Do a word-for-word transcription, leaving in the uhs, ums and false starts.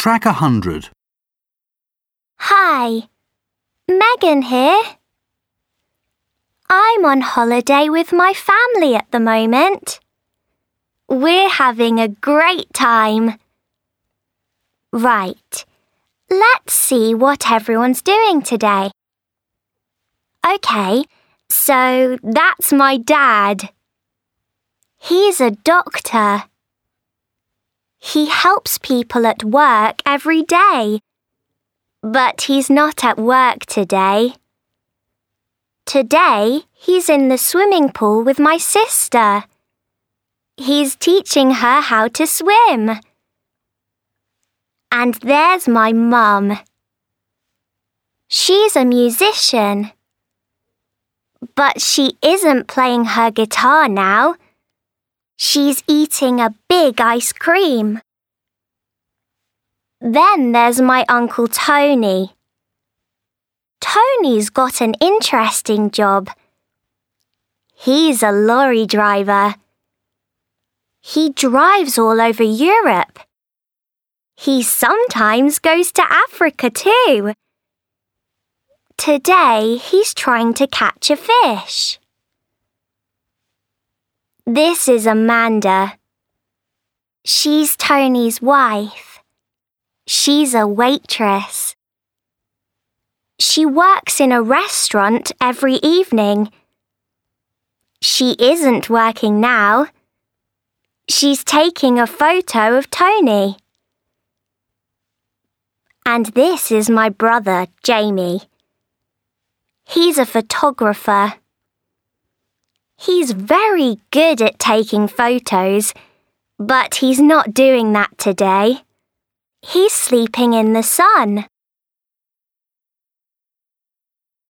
Track one hundred. Hi, Megan here. I'm on holiday with my family at the moment. We're having a great time. Right, let's see what everyone's doing today. OK, so that's my dad. He's a doctor. He helps people at work every day. But he's not at work today. Today, he's in the swimming pool with my sister. He's teaching her how to swim. And there's my mum. She's a musician. But she isn't playing her guitar now. She's eating a big ice cream. Then there's my Uncle Tony. Tony's got an interesting job. He's a lorry driver. He drives all over Europe. He sometimes goes to Africa too. Today he's trying to catch a fish. This is Amanda. She's Tony's wife. She's a waitress. She works in a restaurant every evening. She isn't working now. She's taking a photo of Tony. And this is my brother, Jamie. He's a photographer. He's very good at taking photos, but he's not doing that today. He's sleeping in the sun.